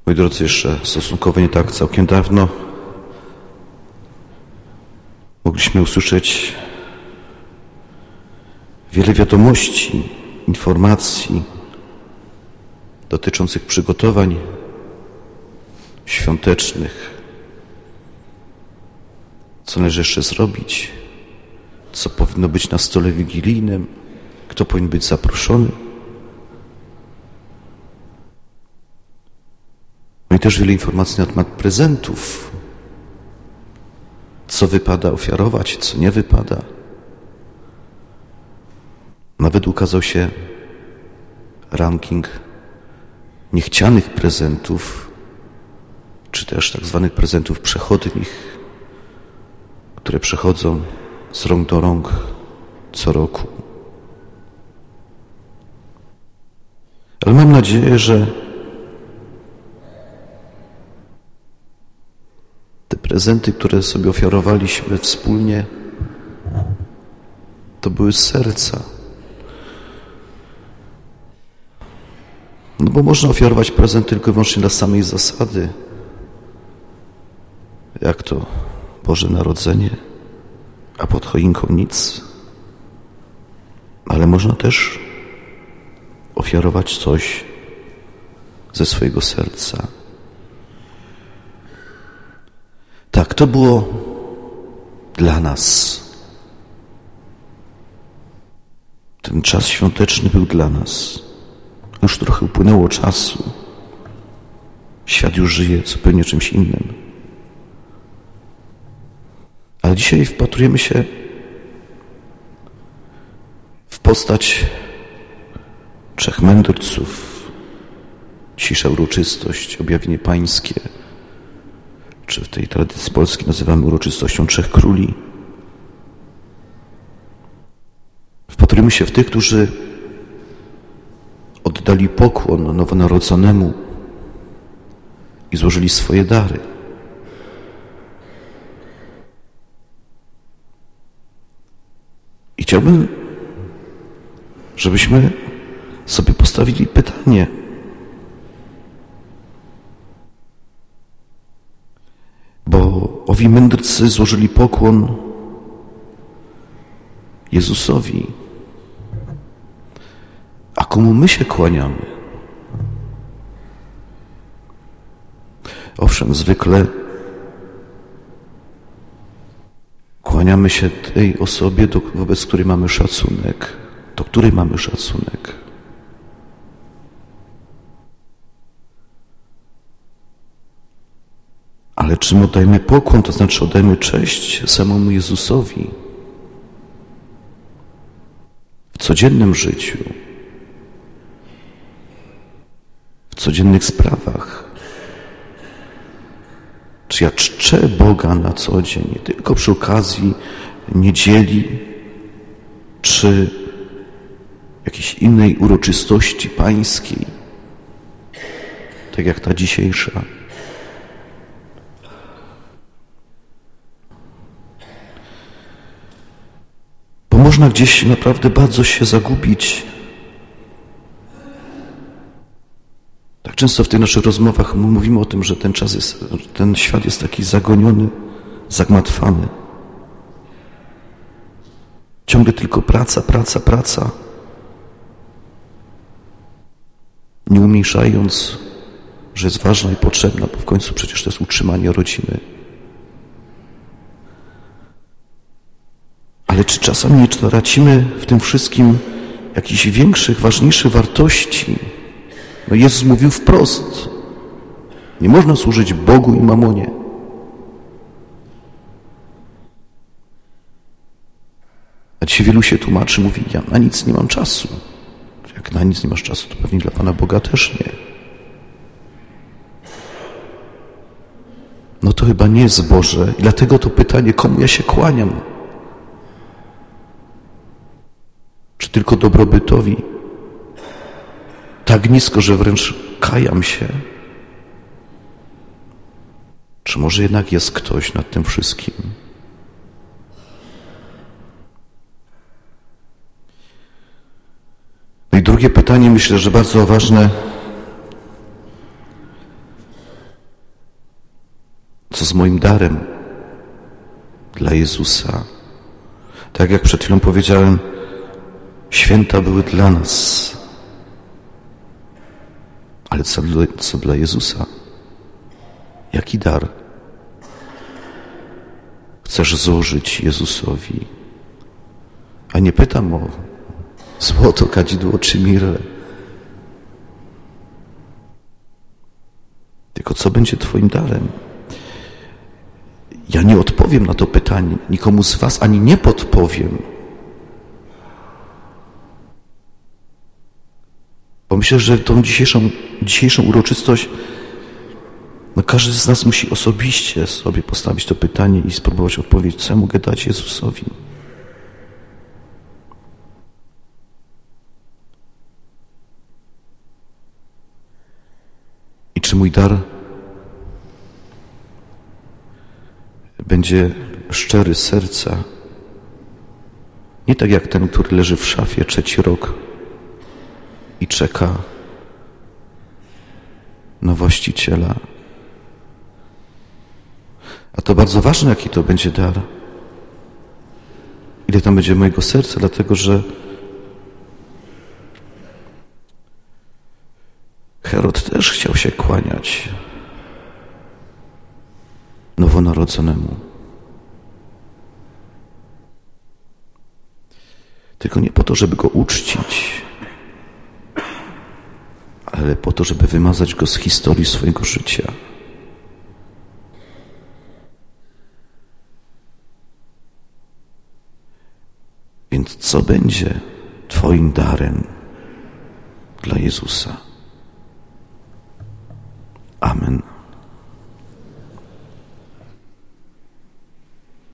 Moi drodzy, jeszcze stosunkowo nie tak całkiem dawno mogliśmy usłyszeć wiele wiadomości, informacji dotyczących przygotowań świątecznych. Co należy jeszcze zrobić? Co powinno być na stole wigilijnym? Kto powinien być zaproszony? No i też wiele informacji na temat prezentów. Co wypada ofiarować, co nie wypada. Nawet ukazał się ranking niechcianych prezentów, czy też tak zwanych prezentów przechodnich, które przechodzą z rąk do rąk co roku. Ale mam nadzieję, że te prezenty, które sobie ofiarowaliśmy wspólnie, to były z serca. No bo można ofiarować prezent tylko i wyłącznie dla samej zasady. Jak to Boże Narodzenie, a pod choinką nic. Ale można też ofiarować coś ze swojego serca. Tak, to było dla nas. Ten czas świąteczny był dla nas. Już trochę upłynęło czasu. Świat już żyje zupełnie czymś innym. Ale dzisiaj wpatrujemy się w postać trzech mędrców. Dzisiejsza uroczystość, objawienie pańskie, czy w tej tradycji polskiej nazywamy uroczystością trzech króli. Wpatrujemy się w tych, którzy oddali pokłon nowonarodzonemu i złożyli swoje dary. I chciałbym, żebyśmy sobie postawili pytanie. Bo owi mędrcy złożyli pokłon Jezusowi. A komu my się kłaniamy? Owszem, zwykle kłaniamy się tej osobie, wobec której mamy szacunek, do której mamy szacunek. Ale czym oddajemy pokłon, to znaczy oddajemy cześć samemu Jezusowi w codziennym życiu, w codziennych sprawach. Czy ja czczę Boga na co dzień, nie tylko przy okazji niedzieli, czy jakiejś innej uroczystości pańskiej, tak jak ta dzisiejsza. Bo można gdzieś naprawdę bardzo się zagubić. Tak często w tych naszych rozmowach mówimy o tym, że ten świat jest taki zagoniony, zagmatwany. Ciągle tylko praca, praca, praca. Nie umniejszając, że jest ważna i potrzebna, bo w końcu przecież to jest utrzymanie rodziny. Ale czy czasami nie tracimy w tym wszystkim jakichś większych, ważniejszych wartości? No Jezus mówił wprost, nie można służyć Bogu i mamonie. A dzisiaj wielu się tłumaczy, mówi, ja na nic nie mam czasu. Jak na nic nie masz czasu, to pewnie dla Pana Boga też nie. No to chyba nie jest Boże. I dlatego to pytanie, komu ja się kłaniam? Czy tylko dobrobytowi? Tak nisko, że wręcz kajam się. Czy może jednak jest ktoś nad tym wszystkim? No i drugie pytanie, myślę, że bardzo ważne. Co z moim darem dla Jezusa? Tak jak przed chwilą powiedziałem, święta były dla nas. Ale co dla Jezusa? Jaki dar chcesz złożyć Jezusowi? A nie pytam o złoto, kadzidło czy mirrę. Tylko co będzie Twoim darem? Ja nie odpowiem na to pytanie, nikomu z was ani nie podpowiem. Bo myślę, że tą dzisiejszą uroczystość każdy z nas musi osobiście sobie postawić to pytanie i spróbować odpowiedzieć, co ja mogę dać Jezusowi. I czy mój dar będzie szczery z serca, nie tak jak ten, który leży w szafie 3. rok i czeka na właściciela. A to bardzo ważne, jaki to będzie dar. Ile tam będzie mojego serca, dlatego że Herod też chciał się kłaniać nowonarodzonemu. Tylko nie po to, żeby go uczcić, ale po to, żeby wymazać go z historii swojego życia. Więc co będzie Twoim darem dla Jezusa? Amen.